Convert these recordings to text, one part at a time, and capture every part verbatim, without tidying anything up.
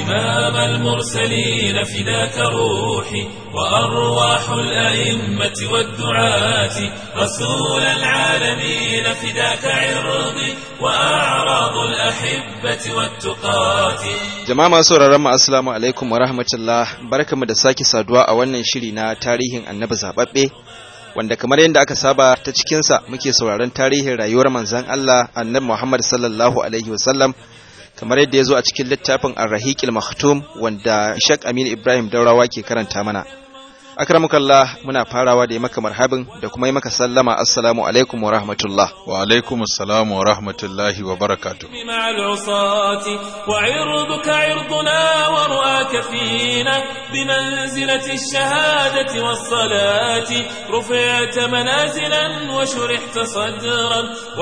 إمام المرسلين فداك روحي وأرواح الأئمة والدعاة رسول العالمين فداك عرضي وأعراض الأحبة والتقاة. Jama'a masu sauraron mu assalamu alaikum wa rahmatullah, barkamu da sake saduwa a wannan shiri na tarihin Annabi zababbe, wanda kamar yadda aka saba ta cikin sa muke sauraron tarihin rayuwar manzon Allah Annabi Muhammad sallallahu alaihi wasallam kamar yadda yazo a cikin littafin Ar-Rahiqil Maktum wanda Sheikh Aminu Ibrahim Daurawa ke karanta mana. Akramukallah, muna farawa da yi maka marhabin da kuma yi maka sallama. Assalamu alaikum wa rahmatullah. Wa alaikum assalam wa rahmatullahi wa barakatuh. مع العصاة وعرضك عرضنا ورؤاك فينا بمنزلة الشهادة والصلاة رفعت منازلا وشرحت صدرا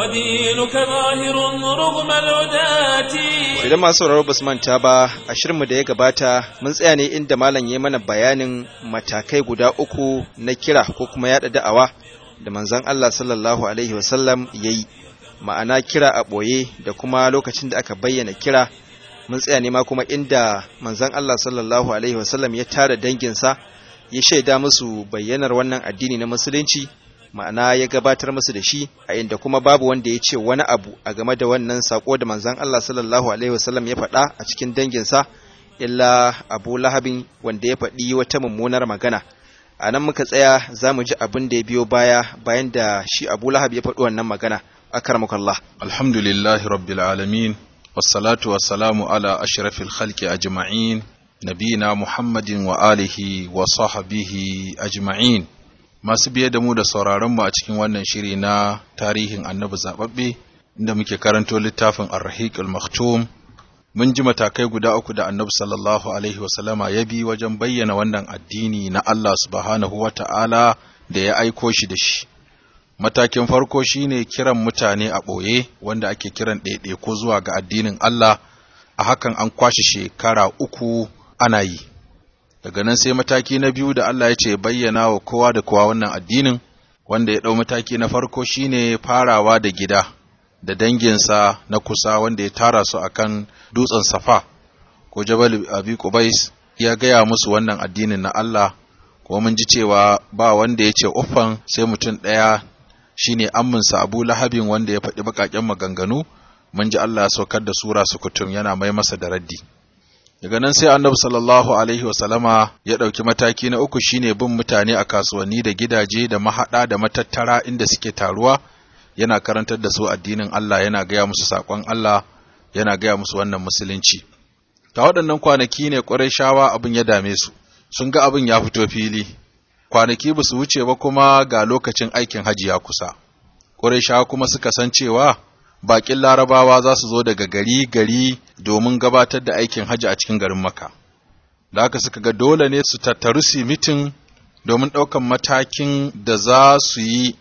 ودينك ظاهر رغم العداة. Idan masu sauraro basu manta ba, a shirinmu da ya gabata mun tsaya ne inda malam ya mana bayanin matakai guda uku na kira ko kuma yada da'awa da manzon Allah sallallahu alaihi wasallam yayi, ma'ana kira a boye da kuma lokacin da aka bayyana kira. Mun tsaya ne ma kuma inda manzon Allah sallallahu alaihi wasallam ya tara danginsa ya shaida musu bayyanar wannan addini na musulunci, ma'ana ya gabatar musu da shi, a inda kuma babu wanda ya ce wani abu a game da wannan sako da manzon Allah sallallahu alaihi wasallam ya faɗa a cikin danginsa illa Abu Lahabin, wanda ya faɗi wata mummunar magana. A nan muka tsaya, za mu ji abin da ya biyo baya bayan da shi Abu Lahab ya faɗi wannan magana. Akramakallah. Alhamdulillahi rabbil alamin, wassalatu wassalamu ala ashrafil khalqi ajma'in, nabiyina Muhammadin wa alihi wa sahbihi ajma'in. Masu biye da mu da sauraron mu a cikin wannan shiri na tarihin Annabi zababbe, inda muke karanto littafin Ar-Rahiqil Maktum. Mun ji matakai guda uku da Annabi sallallahu alaihi wasallama ya bi wajen bayyana wannan addini na Allah subhanahu wata'ala da ya aiko shi da shi. Matakin farko shine kiran mutane a ɓoye, wanda ake kiran ɗaiɗaiku zuwa ga addinin Allah. A hakan an kwashe shekara uku ana yi. Daga nan sai mataki na biyu da Allah ya ce bayyana wa kowa da kowa wannan addinin, wanda ya ɗau mataki na farko shine farawa da gida da danginsa na kusa, wanda ya tara su akan dutsen Safa ko Jabal Abi Qubais, ya gaya musu wannan addinin na Allah. Kuma mun ji cewa ba wanda ya ce uffan sai mutum ɗaya, shine amminsa Abu Lahabin, wanda ya faɗi baƙaƙen maganganu. Mun ji Allah ya saukar da sura sukutum yana mai masa da raddi. Daga nan sai Annabi sallallahu alaihi wasallama ya ɗauki mataki na uku, shine bin mutane a kasuwanni da gidaje da mahaɗa da matattara inda suke taruwa, yana karantar da su addinin Allah, yana gaya musu saƙon Allah, yana gaya musu wannan musulunci. Ta waɗannan kwanaki ne Qurayshawa abin ya dame su, sun ga abin ya fito fili. Kwanaki ba su wuce ba kuma ga lokacin aikin haji ya kusa. Qurayshawa kuma suka san cewa baƙin Larabawa za su zo daga gari gari domin gabatar da aikin haji a cikin garin Makka. Da haka suka ga dole ne su tattaru su mitin domin ɗaukan matakin da za su yi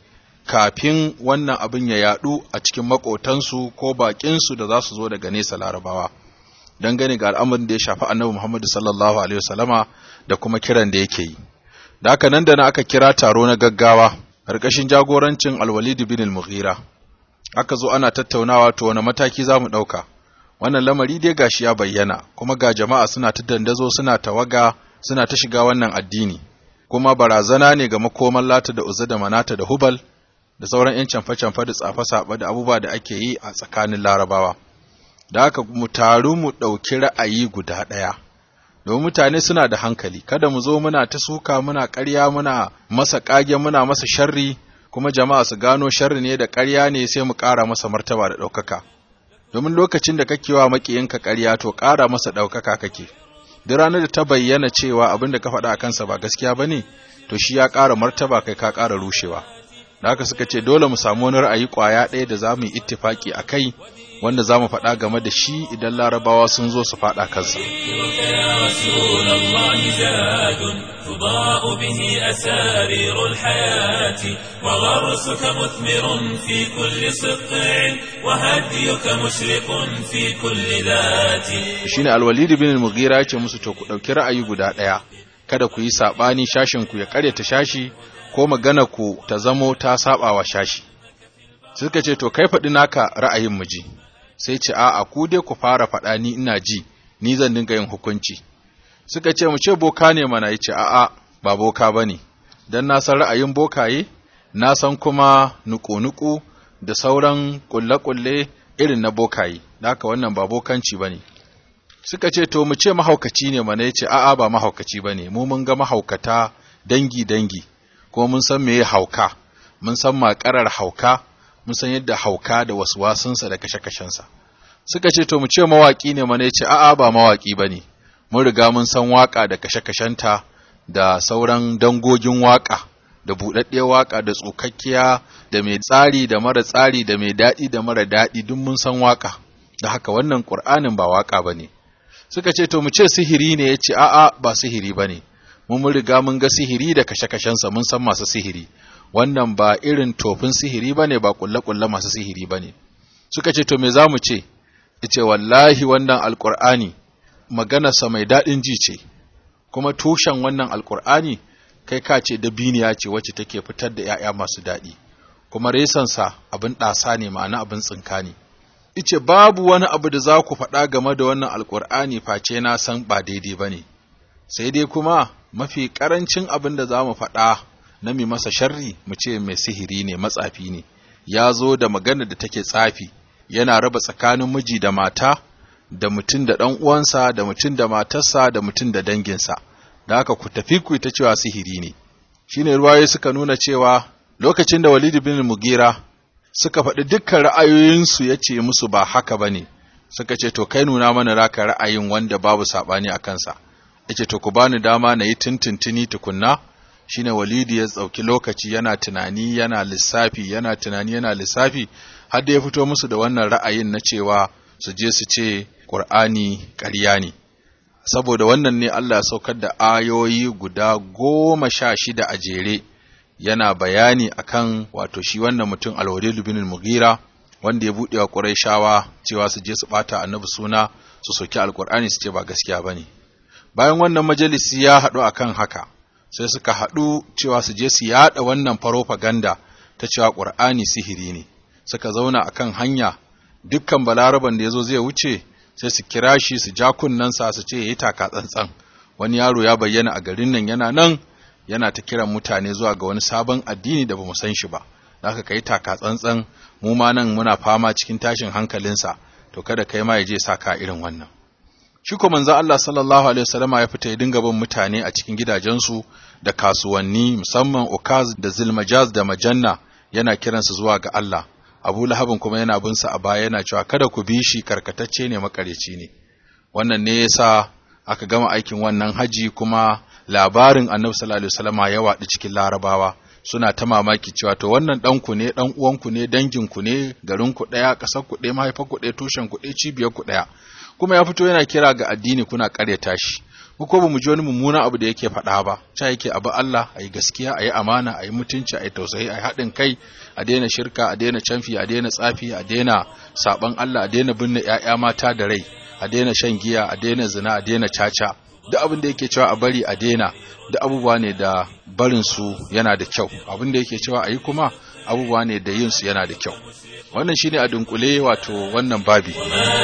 kafin wannan abin ya yaɗu a cikin maƙotansu ko baƙinsu da za su zo daga nesa Larabawa, dangane ga al'amarin da ya shafi Annabi Muhammad sallallahu alaihi wasallama da kuma kiran da yake yi. Da haka nan da na aka kira taro na gaggawa ƙarƙashin jagorancin Al-Walid bin al-Mughira. Aka zo ana tattaunawa, to wani mataki za mu ɗauka. Wannan lamari dai gashi ya bayyana, kuma ga jama'a suna ta dandazo, suna tawaga, suna ta shiga wannan addini, kuma barazana ne ga makoman Lata da Uzza da Manata da Hubal da sauran ‘yan camfe-camfe da tsafe-saɓe da abubuwa da ake yi a tsakanin Larabawa. Da haka mu taru mu ɗauki ra'ayi guda ɗaya, domin mutane suna da hankali, kada mu zo muna ta suka, muna ƙarya, muna masa ƙage, muna masa sharri, kuma jama'a su gano sharri ne da ƙarya ne sai mu ƙara masa martaba da ɗaukaka. Domin lokacin da kake wa maƙiyinka ƙarya, to ƙara masa ɗaukaka kake. Duk ranar da ta bayyana cewa abin da ka faɗa a kansa ba gaskiya ba ne, to shi ya ƙara martaba, kai ka ƙara rushewa. Da haka suka ce dole mu samu wani ra'ayi ƙwaya ɗaya da za mu yi ittifaki a kai, wanda za mu faɗa game da shi idan Larabawa sun zo su faɗa kansa. تضاء به أسارير الحياة وغرسك مثمر في كل سطع وهديك مشرق في كل ذات. shine Al-Walid bin al-Mughira yace musu to ku dauki ra'ayi guda daya, kada ku yi sabani shashin ku ya karyata shashi ko magana ku ta zamo ta sabawa shashi. Suka ce to kai faɗi naka ra'ayin mu ji. Sai ce a'a ku dai ku fara faɗa ni ina ji, ni zan dinga yin hukunci. Suka ce mu ce boka ne mana, yace a'a ba boka bane, dan na san ra'ayin bokaye, na san kuma nuku-nuku da sauran kulle-kulle irin na bokaye, haka wannan ba bokanci bane. Suka ce to mu ce mahaukaci ne mana, yace a'a ba mahaukaci bane, mu mun ga mahaukata dangi-dangi, kuma mun san meye hauka, mun san makarar hauka, mun san yadda hauka da waswasinsa da kashe-kashensa. Suka ce to mu ce mawaki ne mana, yace a'a ba mawaki bane, mun riga mun san waka da kashe-kashenta da sauran dangogin waka, da buɗaɗɗiyar waka da tsukakkiya da mai tsari da mara tsari da mai daɗi da mara daɗi duk mun san waka, da haka wannan Qur'anin ba waka bane. Suka ce to mu ce sihiri ne, yace a'a ba sihiri bane, mun mun riga mun ga sihiri da kashe-kashensa, mun san masu sihiri, wannan ba irin tofin sihiri bane, ba kulle-kulle masu sihiri bane. Suka ce to me zamu ce? Yace wallahi wannan alqur'ani maganarsa mai daɗin ji ce, kuma tushen wannan alqur'ani kai ka ce dabiniya ce wacce take fitar da ‘ya'ya masu daɗi, kuma resansa abin ɗasa ne, ma'ana abin tsinka ne. Ice babu wani abu da za ku faɗa game da wannan alƙur'ani face na san ba daidai ba ne, sai dai kuma mafi ƙarancin abin da za mu faɗa na mai masa sharri mu ce mai sihiri ne, matsafi ne, ya zo da magana da take tsafi, yana raba tsakanin miji da mata, da mutum da ɗan uwansa, da mutum da matarsa, da mutum da danginsa. Da haka ku tafi ku ta cewa sihiri ne. Shine ruwaye suka nuna cewa lokacin da Walid bin Mugira suka faɗi dukkan ra'ayoyinsu ya ce musu ba haka ba ne, suka ce to kai nuna mana raka ra'ayin wanda babu saɓani a kansa. Ya ce to ku bani dama na yi tuntuntuni tukunna. Shine Walid ya tsauki lokaci yana tunani yana lissafi yana tunani yana lissafi har da ya fito musu da wannan ra'ayin na cewa su je su ce Qur'ani ƙarya ne. Saboda wannan ne Allah ya saukar da ayoyi guda goma sha shida a jere yana bayani akan wato shi wannan mutum Al-Walid bin Mughira wanda ya buɗe wa Qurayshawa cewa su je su ɓata annabi suna su soki Al-Qur'ani su ce ba gaskiya bane. Bayan wannan majalisi ya haɗu akan haka, sai suka haɗu cewa su je su yaɗa wannan farofaganda ta cewa Qur'ani sihiri ne. Suka zauna akan hanya, dukkan balaraban da yazo zai wuce sai su kira shi su ja kunnensa su ce yayi taka tsantsan. Wani yaro ya bayyana a garin nan yana nan yana ta kiran mutane zuwa ga wani sabon addini da bamu san shi ba, zaka kai taka tsantsan, mu ma nan muna fama cikin tashin hankalinsa, to kada kai ma yaje saka irin wannan. Shi ko manzo Allah sallallahu alaihi wasallama ya fita ya dinga bin mutane a cikin gidajensu da kasuwanni, musamman Ukaz da Zilmajaz da Majanna, yana kiransu zuwa ga Allah. Abu Lahabin kuma yana bin sa a baya yana cewa kada ku bi shi, karkatacce ne, makareci ne. Wannan ne yasa aka gama aikin wannan haji, kuma labarin Annabi sallallahu alaihi wasallama ya waɗi cikin Larabawa, suna ta mamaki cewa to wannan ɗanku ne, ɗan uwanku ne, danginku ne, garinku ɗaya, ƙasar ku ɗaya, mahaifar ku ɗaya, tushen ku ɗaya, cibiyar ku ɗaya, kuma ya fito yana kira ga addini kuna ƙaryata shi. Mu ko bamu ji wani mummuna abu da yake faɗa ba, cha yake abu Allah, ayi gaskiya, ayi amana, ayi mutunci, ayi tausayi, ayi haɗin kai, a daina shirka, a daina canfi, a daina tsafi, a daina saban Allah, a daina binne ƴaƴa mata da rai, a daina shan giya, a daina zina, a daina caca. Duk abin da yake cewa a bari a daina, duk abubuwa ne da barin su yana da kyau. Abin da yake cewa ayi kuma abubuwa ne da yin su yana da kyau. Wannan shine a dunkule wato wannan babi.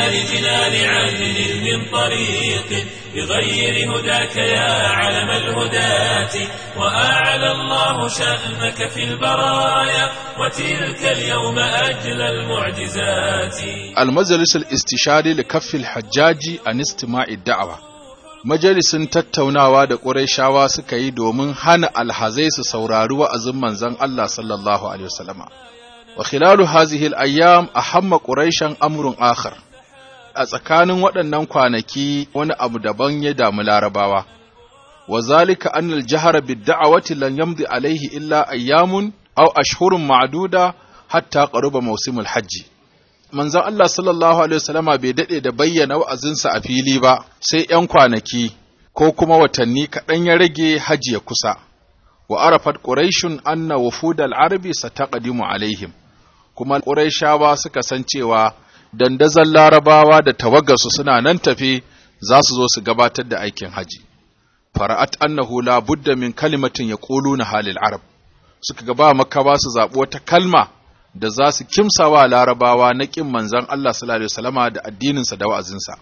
بغير هداك يا علم الهداة وأعلى الله شأنك في البرايا وتلك اليوم أجل المعجزات. المجلس الاستشاري لكف الحجاج عن استماع الدعوة. Majalisin tattaunawa da Qurayshawa suka yi domin hana alhazai su saurari wa'azin manzon Allah sallallahu alaihi wasallama. Wa khilalu hazihi al-ayyam ahamma Qurayshan amrun akhar. A tsakanin waɗannan kwanaki wani abu daban ya damu Larabawa. Wa zalika anna al-jahra bid-da'wati lan yamdi alayhi illa ayyamun aw ashhurun ma'duda hatta qaruba mawsimul hajji. Manzon Allah sallallahu alaihi wasallama bai dade da bayyana wa'azinsa a fili ba sai ‘yan kwanaki ko kuma watanni kaɗan ya rage haji ya kusa. Wa arafat Quraishun anna wufudal arabi sataqdimu alaihim. Kuma Quraishawa suka san cewa dandazon Larabawa da tawagarsu suna nan tafe za su zo su gabatar da aikin haji. Fara'at annahu la budda min kalimatin yaquluna halil arab. Suka ga ba Makka ba su zaɓi wata kalma da za su kimsawa Larabawa na ƙin manzon Allah sallallahu alaihi wasallama da addininsa da wa'azinsa.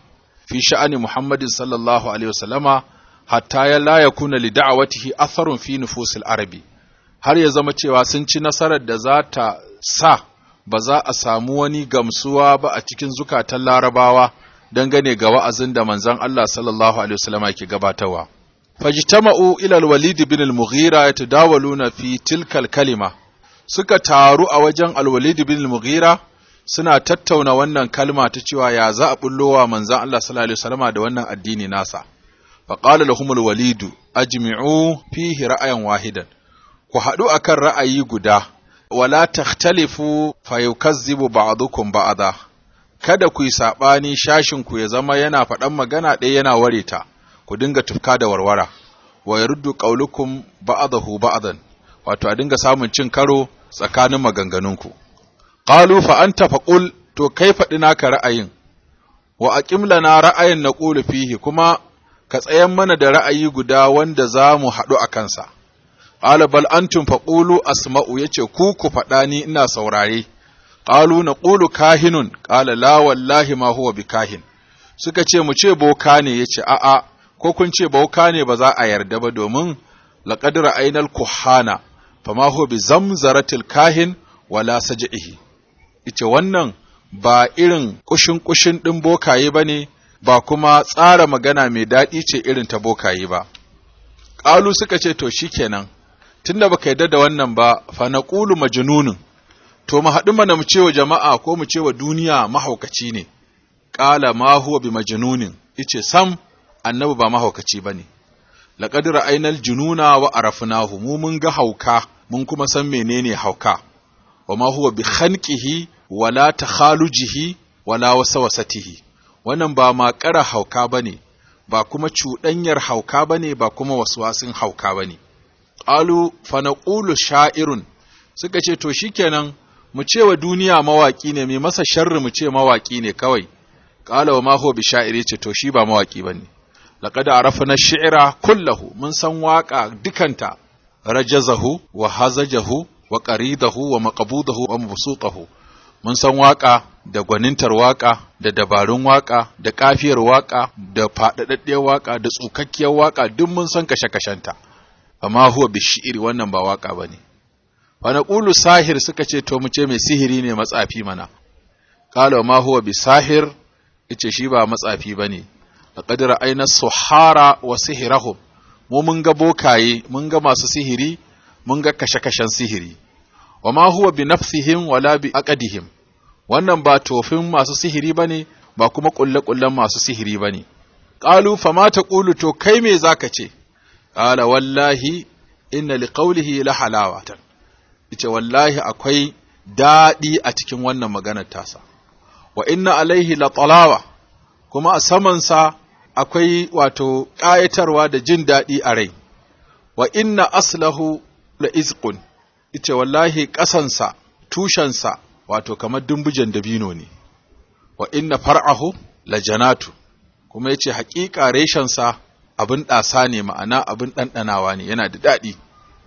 fi sha'ani Muhammadin sallallahu alaihi wasallama hatta ya la yakuna li da'awatihi atharun fi nufusil arabi, har ya zama cewa sun ci nasarar da za ta sa ba za a samu wani gamsuwa ba a cikin zukatan larabawa dangane ga wa'azin da manzon Allah sallallahu alaihi wasallama ke gabatarwa. Fajtama'u ila al-Walid bin al-Mughira yatadawaluna fi tilka al-kalima, suka taru a wajen al-Walid bin al-Mughira suna tattauna wannan kalma ta cewa ya za a bullowa manzon Allah sallallahu alaihi wasallama da wannan addini nasa. Faqala lahum al-Walid ajmi'u fihi ra'ayan wahidan, ku haɗu akan ra'ayi guda, wala takhtalifu fayukazzibu ba'dukum ba'da, kada ku yi saɓani shashinku ya zama yana faɗan magana ɗaya yana ware ta, ku dinga tufka da warwara, wa yaruddu qaulukum ba'dahu ba'dan, wato a dinga samun cin karo tsakanin maganganunku. Qalu fa anta faqul, to kai faɗi naka ra'ayin, wa aqim lana ra'ayin naqulu fihi, kuma ka tsayan mana da ra'ayi guda wanda za mu haɗu a kansa. Qala bal antum faqulu asma'u, yace ku ku faɗa ni ina saurare. Qalu naqulu kahinun, qala la wallahi ma huwa bikahin. Suka ce mu ce boka ne, yace a'a, ko kun ce boka ne ba za a yarda ba, domin laqad ra'aynal kuhana fama huwa bi zamzaratil kahin wala saj'ihi. Yace wannan ba irin kushin kushin din bokaye bane, ba kuma tsara magana mai daɗi ce irin ta bokaye ba. Qalu suka ce to shikenan, tunda baka yarda da wannan ba, fa naqulu majnunun, to mu haɗu mana mu ce wa jama'a ko mu ce wa duniya mahaukaci ne. Qala ma huwa bi majnunin, yace sam annabi ba mahaukaci bane. Laqad ra'aynal jununa wa arafnahu, mu mun ga hauka mun kuma san menene hauka. Wa ma huwa bi khanqihi wala takhalujihi wala wasawasatihi, wannan ba ma ƙara hauka bane, ba kuma cuɗanyar hauka bane, ba kuma waswasin hauka bane. Qalu fa naqulu sha'irun, suka ce to shikenan mu ce wa duniya mawaki ne, mai masa sharri mu ce mawaki ne kawai. Qala wa ma huwa bi sha'iri, ce to shi ba mawaki bane. Laqad arafna ash-shi'ra kullahu, mun san waka dukanta, rajazahu wa hazajahu wa qaridahu wa maqbudahu wa mabsutahu. Mun san waka da gwanintar waka, da dabarun waka, da kafiyar waka, da fadadaddiyar waka, da tsukakkiyar waka, duk mun san kashe-kashenta. Amma huwa bi shi'iri, wannan ba waka bane. Wa naqulu sahir, suka ce to mu ce mai sihiri ne, matsafi mana. Qala ma huwa bi sahir, yace shi ba matsafi bane. Laqad ra'ayna suhara wa sihirahum, mu mun ga bokaye, mun ga masu sihiri, mun ga kashe-kashen sihiri. Wa ma huwa bi nafsihim wala bi aqdihim, wannan ba tofin masu sihiri bane, ba kuma kulle-kullen masu sihiri bane. Qalu fa ma taqulu, to kai me zaka ce? Qala wallahi inna liqawlihi la halawatan, yace wallahi akwai dadi a cikin wannan maganar tasa. Wa inna alaihi la talawa, kuma a saman sa akwai wato ƙayatarwa da jin daɗi a rai. Wa inna aslahu la izqun, yace wallahi ƙasansa, tushensa wato kamar dumbujen dabino ne. Wa inna far'ahu la janatu, kuma yace haƙiƙa reshensa abin ɗasa ne, ma'ana abin ɗanɗanawa ne, yana da daɗi.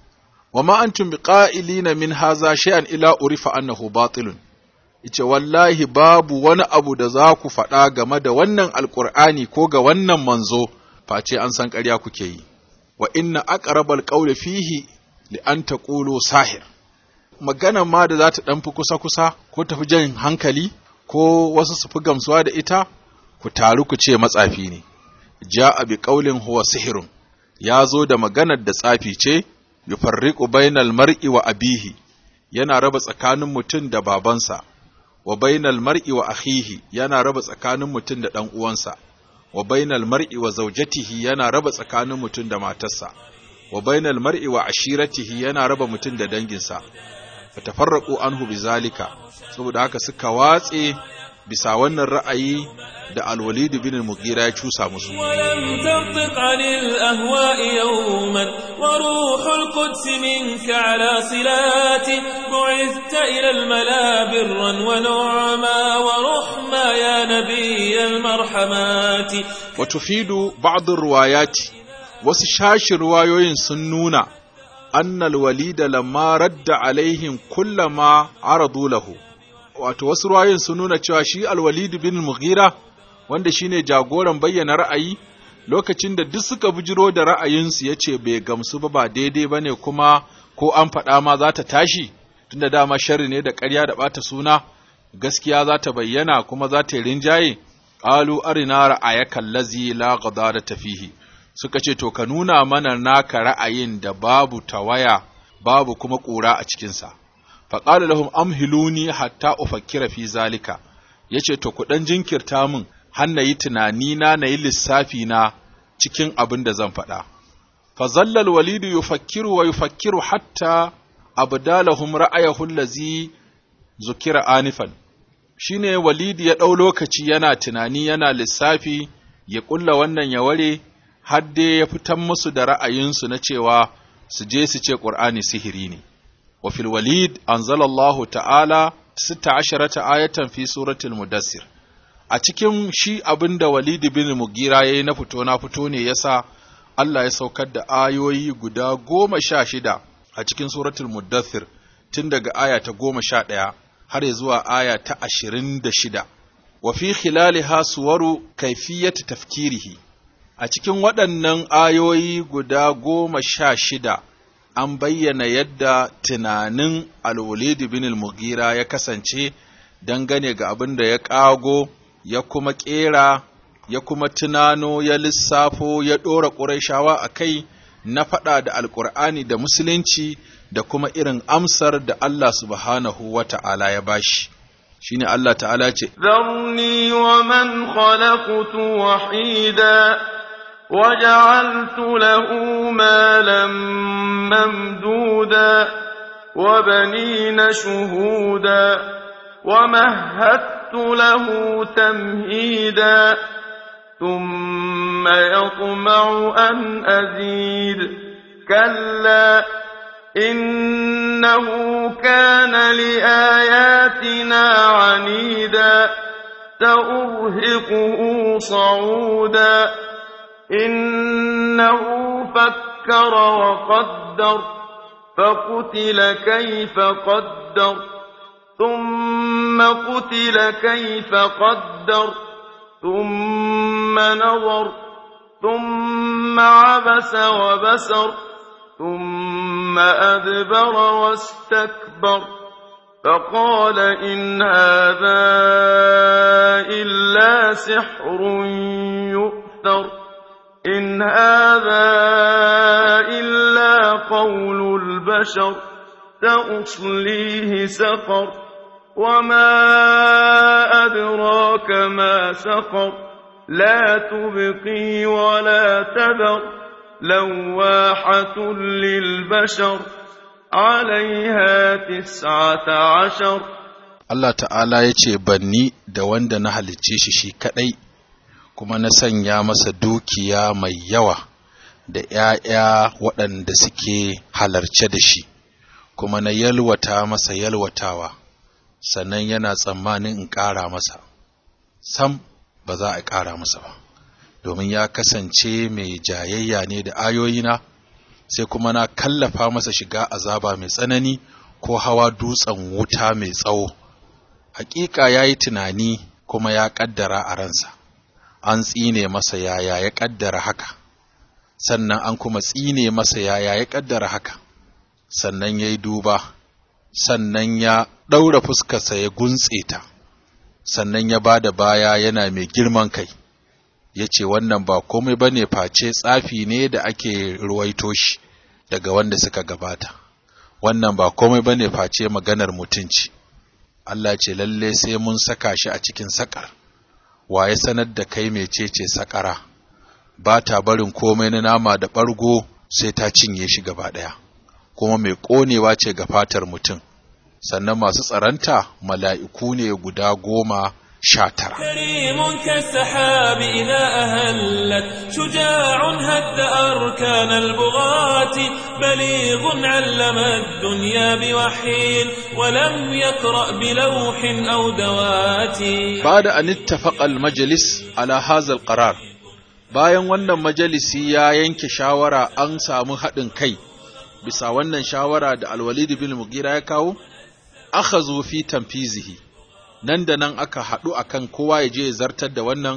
Wa ma antum biqa'ilina min haza shay'an ila urifa annahu batilun, yace wallahi babu wani abu da za ku faɗa game da wannan alƙur'ani ko ga wannan manzo face an san ƙarya kuke yi. Wa inna aqrabal qawli fihi li an taqulu sahir, magana ma da za ta ɗan fi kusa-kusa ko tafi jan hankali ko wasu su fi gamsuwa da ita, ku taru ku ce matsafi ne. Ja'a bi qawlin huwa sihirun, ya zo da maganar da tsafi ce, yufarriqu bainal mar'i wa abihi, yana raba tsakanin mutum da babansa, wa bainal mar'i wa akhihi, yana raba tsakanin mutum da ɗan uwansa, wa bainal mar'i wa zawjatihi, yana raba tsakanin mutum da matarsa, wa bainal mar'i wa ashiratihi, yana raba mutum da danginsa. Fatafarraqu anhu bizalika, saboda haka suka watse bisa wannan ra'ayi da Al-Walid bin al-Mughira ya cusa musu. ولم تنطق عن الأهواء يوما وروح القدس منك على صلاتي بعثت إلى الملا برا ونعما ورحما يا نبي المرحمات. وتفيد بعض الروايات، وسشاش روايين سنونا أن الوليد لما رد عليهم كل ما عرضوا له. wato wasu ruwayoyin sun nuna cewa shi Al-Walid bin Mughira wanda shine jagoran bayyana ra'ayi, lokacin da duk suka bujiro da ra'ayinsu ya ce bai gamsu ba ba daidai ba ne kuma ko an faɗa ma za ta tashi, tunda dama sharri ne da ƙarya da ɓata suna, gaskiya za ta bayyana kuma za ta yi rinjaye, ƙalu arina ra'ayaka allazi la ghadara fihi, suka ce to ka nuna mana naka ra'ayin da babu tawaya babu kuma ƙura a cikinsa. Faƙala lahum amhiluni hatta ufakkira fi zalika, yace to ku ɗan jinkirta min har na yi tunani na na yi lissafi na cikin abin da zan faɗa. Fa zallal walidu yufakkiru wa yufakkiru hatta abdalahum ra'ayahu allazi zukira anifan. Shine Walidi ya ɗau lokaci yana tunani yana lissafi ya ƙulla wannan ya ware har dai ya fitan musu da ra'ayinsu na cewa su je su ce Qur'ani sihiri ne. Wa fil Walid anzalallahu ta'ala sita asharata ayatan fi suratul Mudassir. A cikin shi abinda Walid bin Mugira yayi na fito na fito ne yasa Allah ya saukar da ayoyi guda goma sha shida a cikin suratul Mudassir tun daga aya ta goma sha ɗaya har zuwa aya ta ashirin da shida. Wa fi khilaliha suwaru kaifiyati tafkirihi. A cikin waɗannan ayoyi guda goma sha shida an bayyana yadda tunanin Al-Walid bin al-Mughira ya kasance dangane ga abin da ya ƙago, ya kuma ƙera, ya kuma tunano, ya lissafo, ya ɗora Qurayshawa a kai na faɗa da Alƙur'ani da Musulunci da kuma irin amsar da Allah subhanahu wa ta'ala ya bashi. Shine Allah ta'ala ce, Zarni wa man khalaqtu wahida وجعلت له مالا ممدودا وبنين شهودا ومهدت له تمهيدا ثم يطمع أن أزيد كلا إنه كان لآياتنا عنيدا سأرهقه صعودا إنه فكر وقدر فقتل كيف قدر ثم قتل كيف قدر ثم نظر ثم عبس وبسر ثم أدبر واستكبر فقال إن هذا إلا سحر يؤثر إن هذا إلا قول البشر سأصليه سقر وما أدراك ما سقر لا تبقي ولا تذر لواحة للبشر عليها تسعة عشر. Allah ta'ala ya ce banni da wanda na halicce shi shi kaɗai, kuma na sanya masa dukiya mai yawa da ‘ya'ya waɗanda suke halarce da shi, kuma na yalwata masa yalwatawa, sannan yana tsammanin in ƙara masa. Sam ba za a ƙara masa ba, domin ya kasance mai jayayya ne da ayoyina, sai kuma na kallafa masa shiga azaba mai tsanani ko hawa dutsen wuta mai tsawo. Hakika ya yi tunani kuma ya ƙaddara a ransa. An tsine masa yaya ya ƙaddara haka, sannan an kuma tsine masa yaya ya ƙaddara haka, sannan ya yi duba, sannan ya ɗaura fuskarsa ya guntse ta, sannan ya ba da baya yana mai girman kai, ya ce wannan ba komai ba ne face tsafi ne da ake ruwaito shi daga wanda suka gabata, wannan ba komai ba ne face maganar mutunci. Allah ce lalle sai mun saka shi a cikin sakar. Wa ya sanar da kai mecece sakara, ba ta barin komai na nama da ɓargo sai ta cinye shi gaba ɗaya, kuma mai ƙonewa ce ga fatar mutum, sannan masu tsaranta mala'iku ne guda goma sha tara. كريم كالسحاب إذا أهلت شجاع هد أركان البغاة بليغ علم الدنيا بوحي ولم يقرأ بلوح أو دوات. بعد أن اتفق المجلس على هذا القرار، bayan wannan majalisi ya yanke shawara an samu haɗin kai bisa wannan shawara da Al-Walid bin Mughira ya kawo, akhazu fi tanfizihi, nan da nan aka haɗu akan kowa ya je ya zartar da wannan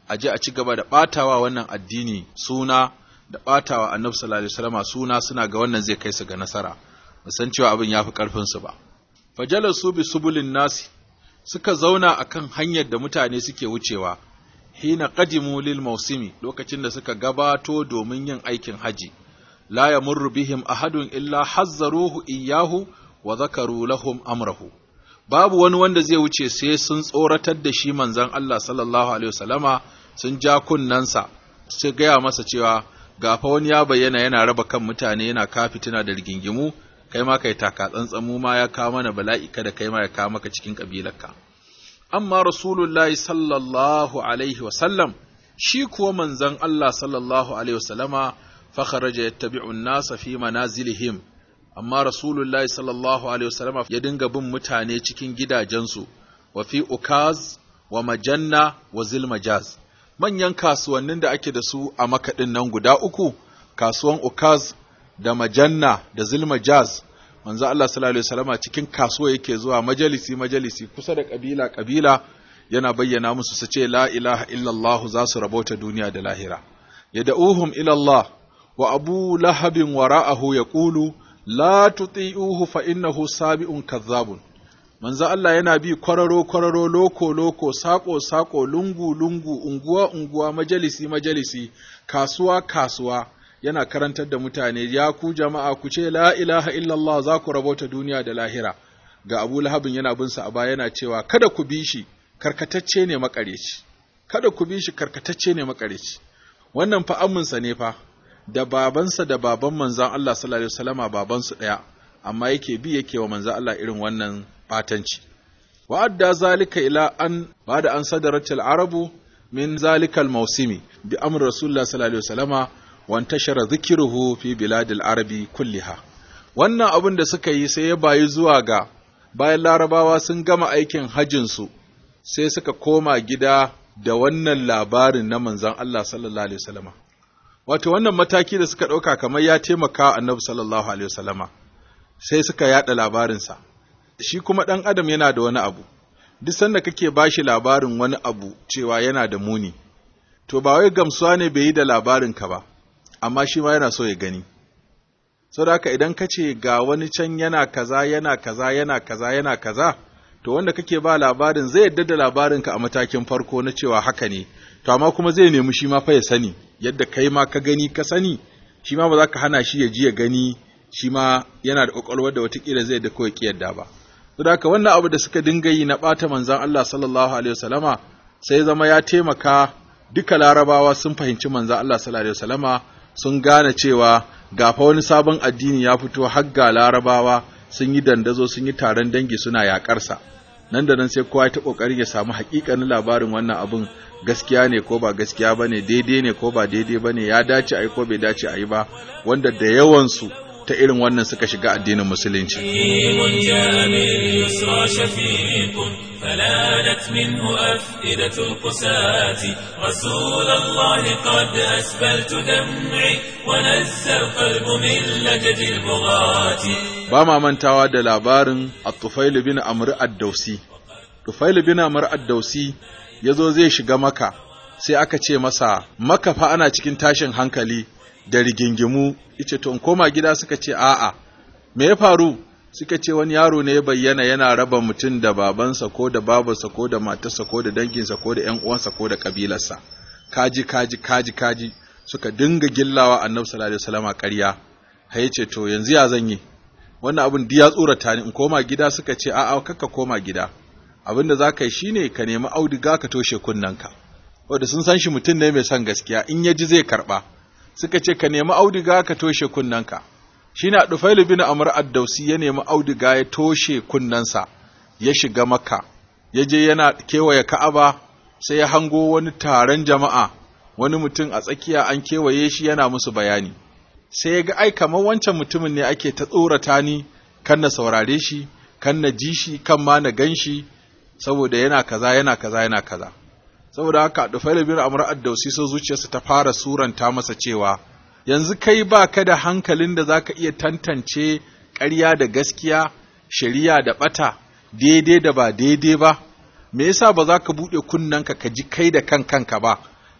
a je a ci gaba da ɓatawa wannan addini suna da ɓatawa annabi sallallahu alaihi wasallama suna, suna ga wannan zai kai su ga nasara, musan cewa abin ya fi ƙarfinsu ba. Fajalasu bi subulin nasi, suka zauna akan hanyar da mutane suke wucewa, hina qadimu lil mausimi, lokacin da suka gabato domin yin aikin haji. La yamurru bihim ahadun illa hazzaruhu iyyahu wa zakaru lahum amrahu. Babu wani wanda zai wuce sai sun tsoratar da shi manzon Allah sallallahu alaihi wasallama, sun ja kunnansa, su gaya masa cewa gafa wani ya bayyana yana raba kan mutane, yana ka fitina da rigingimu, kai ma kai taka tsantsan, mu ma ya kawo mana bala'i, kada kai ma ya kawo maka cikin kabilarka. Amma Rasulullahi sallallahu alaihi wasallam, shi kuwa manzon Allah sallallahu alaihi wasallama, fa kharaja yattabi'u an-nasa fi manazilihim. Amma Rasulullahi sallallahu alaihi wasallama ya dinga bin mutane cikin gidajensu, wa fi ukaz wa majanna wa zilmajaz. Manyan kasuwannin da ake da su a makaɗin nan guda uku, kasuwan ukaz da majanna da zilmajaz, manzo Allah sallallahu alaihi wasallama cikin kasuwa yake zuwa majalisi majalisi kusa da kabila kabila, yana bayyana musu su ce la ilaha illallah, za su rabota duniya da lahira. Yad'uhum ila Allah, wa Abu Lahabin wara'ahu yaqulu la tuti'uhu fa innahu sabi'un kazzabun. Manzo Allah yana bi kwararo kwararo, loko loko, sako sako, lungu lungu, unguwa unguwa, majalisi majalisi, kasuwa kasuwa, yana karantar da mutane, ya ku jama'a ku ce la ilaha illallah, za ku rabota duniya da lahira. Ga Abu Lahabin yana bin sa a baya yana cewa kada ku bi shi, karkatacce ne makareci, kada ku bi shi, karkatacce ne makareci. Wannan fa amminsa ne fa, da babansa da baban manzon Allah sallallahu alaihi wasallama babansu ɗaya, amma yake bi yake wa manzon Allah irin wannan batanci. Wa adda zalika ila an bada an sadaratil arabu min zalikal mausimi bi amr rasulullah sallallahu alaihi wasallama wa antashara dhikruhu fi biladil arabi kulliha. Wannan abin da suka yi sai ya bayi zuwa ga bayan larabawa sun gama aikin hajjin su, sai suka koma gida da wannan labarin na manzon Allah sallallahu alaihi wasallama. Wato wannan mataki da suka ɗauka kamar ya taimaka annabi sallallahu alaihi wasallama, sai suka yada labarinsa. Shi kuma ɗan adam yana da wani abu, duk sanda kake bashi labarin wani abu cewa yana da muni, to ba wai gamsuwa ne bai yi da labarinka ba, amma shi ma yana so ya gani. Saboda haka idan ka ce ga wani can yana kaza yana kaza yana kaza yana kaza, to wanda kake ba labarin zai yadda da labarinka a matakin farko na cewa haka ne, to amma kuma zai nemi shi ma fa ya sani, yadda kai ma ka gani ka sani, shi ma ba za ka hana shi ya ji ya gani, shi ma yana da ƙwaƙwalwar da watakila zai da kawai ƙi yadda ba. Saboda haka wannan abu da suka dinga yi na ɓata manzon Allah sallallahu alaihi wasallama, sai zama ya taimaka duka larabawa sun fahimci manzon Allah sallallahu alaihi wasallama, sun gane cewa ga fa wani sabon addini ya fito, har ga larabawa sun yi dandazo, sun yi taron dangi suna yaƙarsa. Nan da nan sai kowa ya ta ƙoƙarin ya samu haƙiƙanin labarin wannan abun, gaskiya ne ko ba gaskiya bane, daidai ne ko ba daidai bane, ya dace a yi ko bai dace a yi ba, wanda da yawansu ta irin wannan suka shiga addinin musulunci. فلانت منه أفئدة القساة رسول الله قد أسبلت دمعي ونزى القلب من لجج البغاة. ba ma mantawa da labarin At-Tufail bin Amr ad-Dawsi. Tufail bin Amr ad-Dawsi yazo zai shiga Makka, sai aka ce masa Makka fa ana cikin tashin hankali da rigingimu, yace to in koma gida, suka ce a'a. Me ya faru? Suka ce wani yaro ne ya bayyana yana raba mutum da babansa ko da babarsa ko da matarsa ko da danginsa ko da ƴan uwansa ko da kabilarsa. Kaji kaji kaji kaji suka dinga gillawa Annabi sallallahu alaihi wasallam ƙarya. Hai ce to yanzu ya zan yi? Wannan abin diya tsorata ni, in koma gida. Suka ce a'a, kakka koma gida. Abin da zaka yi shine ka nemi auduga ka toshe kunnanka. Wanda sun san shi mutum ne mai son gaskiya, in ya ji zai karba. Suka ce ka nemi auduga ka toshe kunnanka. Shine Tufail bin Amr ad-Dawsi ya nemi auduga ya toshe kunnansa, ya shiga Makka, ya je yana kewaye Ka'aba, sai ya hango wani taron jama'a, wani mutum a tsakiya an kewaye shi yana musu bayani. Sai ya ga ai kamar wancan mutumin ne ake ta tsorata ni, kan na saurare shi, kan na ji shi, kan ma na gan shi, saboda yana kaza yana kaza yana kaza. Saboda haka Tufail bin Amr ad-Dawsi so zuciyarsa ta fara suranta masa cewa yanzu kai ba ka da hankalin da za ka iya tantance ƙarya da gaskiya, shari'a da ɓata, daidai da ba daidai ba, me yasa ba za ka buɗe kunnanka ka ji kai da kan kanka ba,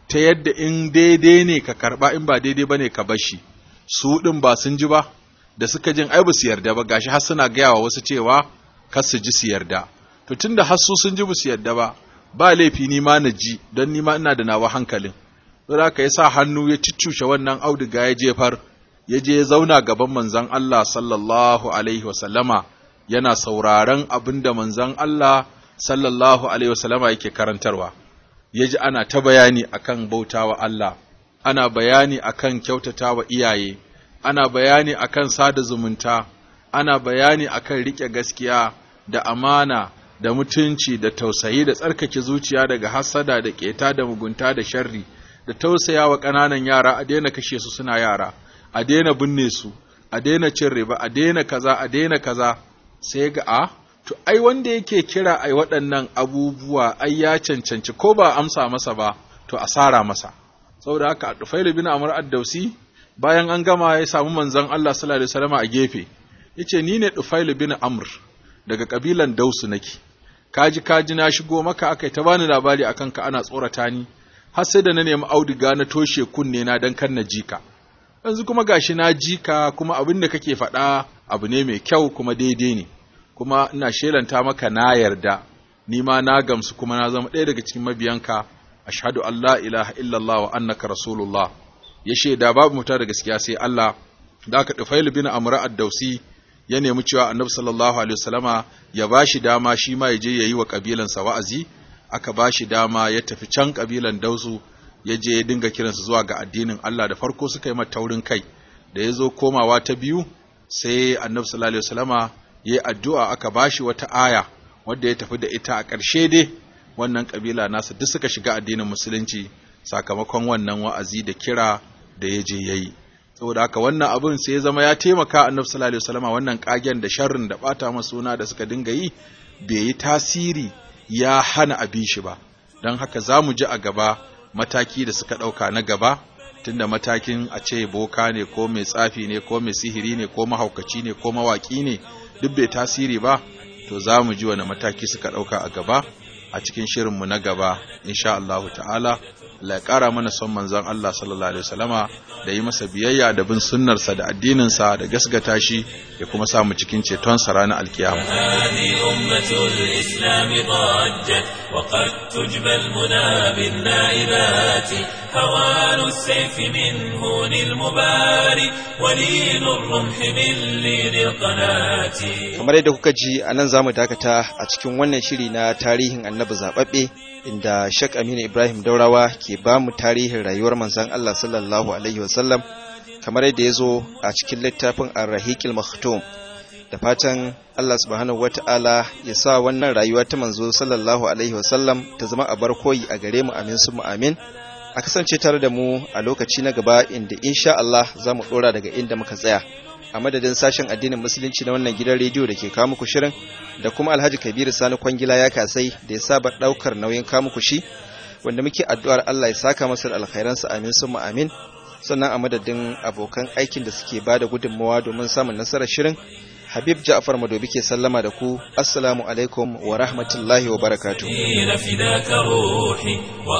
ta yadda in daidai ne ka karɓa in ba daidai ba ne ka bashi. Su ɗin ba sun ji ba, da suka jin ai ba su yarda ba, gashi har suna gaya wa wasu cewa kar su ji su yarda. To tun da har su sun ji ba su yarda ba, ba laifi ni ma na ji, don ni ma ina da nawa hankalin. Don haka ya sa hannu ya ciccushe wannan auduga ya jefar, ya je ya zauna gaban manzon Allah sallallahu alaihi wasallama, yana sauraron abin da manzon Allah sallallahu alaihi wasallama yake karantarwa. Ya ji ana ta bayani akan bautawa Allah, ana bayani akan kyautatawa iyaye, ana bayani akan sada zumunta, ana bayani akan riƙe gaskiya da amana da mutunci da tausayi da tsarkake zuciya daga hasada da ƙeta da mugunta da sharri, da tausayawa ƙananan yara, a daina kashe su suna yara, a daina binne su, a daina cin riba, a daina kaza, a daina kaza. Sai ga a to ai wanda yake kira ai waɗannan abubuwa ai ya cancanci ko ba amsa masa ba to asara masa. Saboda haka Tufail bin Amr ad-Dausi bayan an gama ya samu manzon Allah sallallahu alaihi wasallam a gefe, yace ni ne Tufail bin Amr daga kabilan Dausu nake, kaji kaji na shigo maka akai ta bani labari akan ka ana tsorata ni, har sai da na nemi auduga na toshe kunne na dan kan na jika. Yanzu kuma gashi na jika, kuma abin da kake faɗa abu ne mai kyau kuma daidai ne, kuma ina shelanta maka na yarda, ni ma na gamsu kuma na zama ɗaya daga cikin mabiyanka, ashhadu an la ilaha illallah wa annaka rasulullah. Ya shaida babu muta da gaskiya sai Allah. Da aka Tufail bin Amr ad-Dausi ya nemi cewa Annabi sallallahu alaihi wasallama ya bashi dama shi ma ya je yayi wa kabilansa wa'azi. Aka bashi dama ya tafi can kabilan Dausu, ya je ya dinga kiransu zuwa ga addinin Allah. Da farko suka yi mata taurin kai, da ya zo komawa ta biyu sai Annabi sallallahu alaihi wasallama ya yi addu'a, aka bashi wata aya wadda ya tafi da ita. A ƙarshe dai wannan kabila nasa duk suka shiga addinin musulunci sakamakon wannan wa'azi da kira da ya je yayi. Saboda haka wannan abin sai ya zama ya taimaka Annabi sallallahu alaihi wasallama, wannan kagen da sharrin da bata masa suna da suka dinga yi bai yi tasiri ya hana abin shi ba. Don haka za mu ji a gaba mataki da suka ɗauka na gaba, tunda matakin a ce boka ne ko mai tsafi ne ko mai sihiri ne ko mahaukaci ne ko mawaƙi ne duk bai tasiri ba, to za mu ji wani mataki suka ɗauka a gaba a cikin shirinmu na gaba insha Allah ta'ala. Allah ya ƙara mana son manzon Allah sallallahu alaihi wasallama da yi masa biyayya da bin sunnarsa da addininsa da gasgata shi, ya kuma sa mu cikin ceton sa ranar alkiyama. هذه أمة الإسلام ضجت وقد تجبى المنى بالنائبات هوان السيف من هون المباري ولين الرمح من لين القناة. kamar yadda kuka ji a nan zamu dakata a cikin wannan shiri na tarihin annabi zababbe, inda Sheikh Aminu Ibrahim Daurawa ke ba mu tarihin rayuwar manzon Allah sallallahu alaihi wasallam kamar yadda ya zo a cikin littafin Ar-Rahiqil Maktum. Da fatan Allah subhanahu wata'ala ya sa wannan rayuwa ta manzo sallallahu alaihi wasallam ta zama a barkoyi a gare mu, amin summa amin. A kasance tare da mu a lokaci na gaba, inda insha Allah za mu dora daga inda muka tsaya. A madadin sashen addinin musulunci na wannan gidan rediyo da ke kawo muku shirin, da kuma Alhaji Kabiru Sani Kwangila ya kasai da ya saba daukar nauyin kawo muku shi, wanda muke addu'ar Allah ya saka masa da alkhairansa, amin summa amin. Sannan a madadin abokan aikin da suke bada gudunmawa domin samun nasarar shirin, Habib Ja'far Madobi ke sallama da ku. Assalamu alaikum wa rahmatullahi wa barakatuh. فداك روحي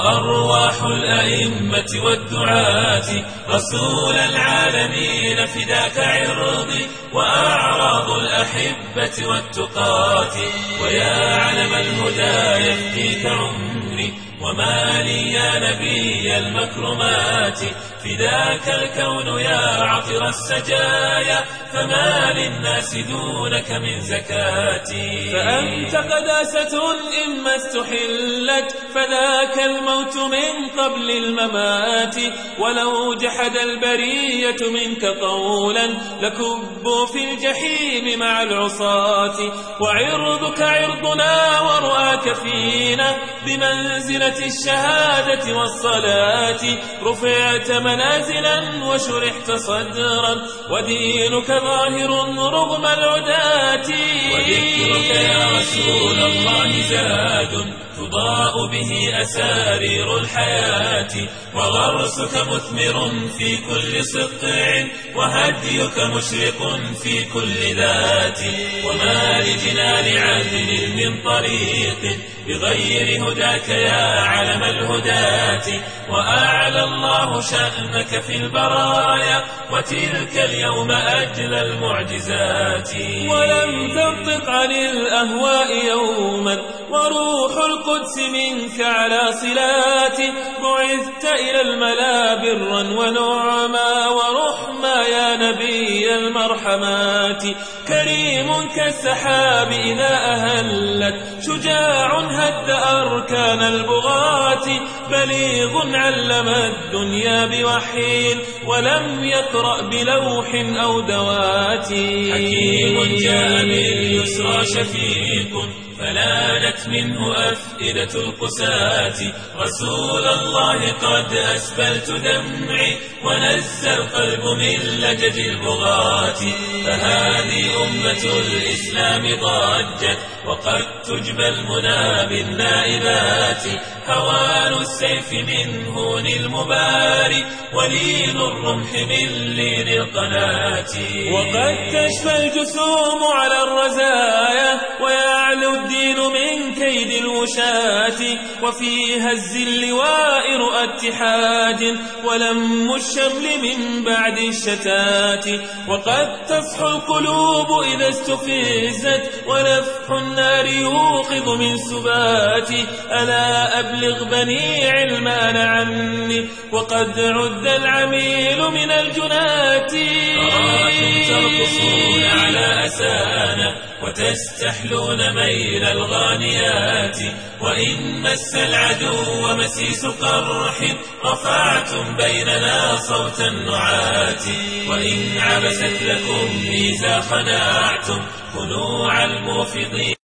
وأرواح الأئمة والدعاة رسول العالمين فداك عرضي وأعراض الأحبة والتقاة ويا علم الهدى يفديك عمري وما لي يا نبي المكرمات فداك الكون يا عطر السجايا فما للناس دونك من زكاتي فأنت قداسة إما استحلت فذاك الموت من قبل الممات ولو جحد البرية منك قولا لكبوا في الجحيم مع العصاة وعرضك عرضنا ورؤاك فينا بمنزلة الشهادة والصلاة رفعت منازلا وشرحت صدرا ودينك ظاهر رغم العداة وذكرك يا رسول الله زاد تضاء به أسارير الحياة وغرسك مثمر في كل سطع وهديك مشرق في كل ذات وما لجنان عدل من طريق بغير هداك يا علم الهداة. وأعلى الله شأنك في البرايا وتلك اليوم أجل المعجزات. ولم تنطق عن الأهواء يوما وروح القدس منك على صلات. بعثت إلى الملا برا ونعما ورحما يا نبي المرحمات. كريم كالسحاب إذا أهلت شجاع هد أركان البغاة. بليغ علم الدنيا بوحي ولم يقرأ بلوح أو دوات. حكيم جاء باليسرى شفيق فلانت منه أفئدة القساة. رسول الله قد أسبلت دمعي ونزى القلب من لجج البغاة. فهذه أمة الإسلام ضجت وقد تجبى المنى بالنائبات. هوان السيف من هون المباري ولين الرمح من لين القناة. وقد تشفى الجسوم على الرزايا ويعلو الدين من كيد الوشاة. وفي هز اللواء رؤى اتحاد ولم الشمل من بعد الشتات. وقد تصحو القلوب إذا استفزت ونفح النار يوقظ من سبات. ألا أبلغ بني علمان عني وقد عد العميل من الجنات. أراكم ترقصون على أسانا وتستحلون ميل الغانيات. وإن مس العدو مسيس قرح رفعتم بيننا صوت النعات. وإن عبست لكم ميزا خنعتم خنوع الموفضين.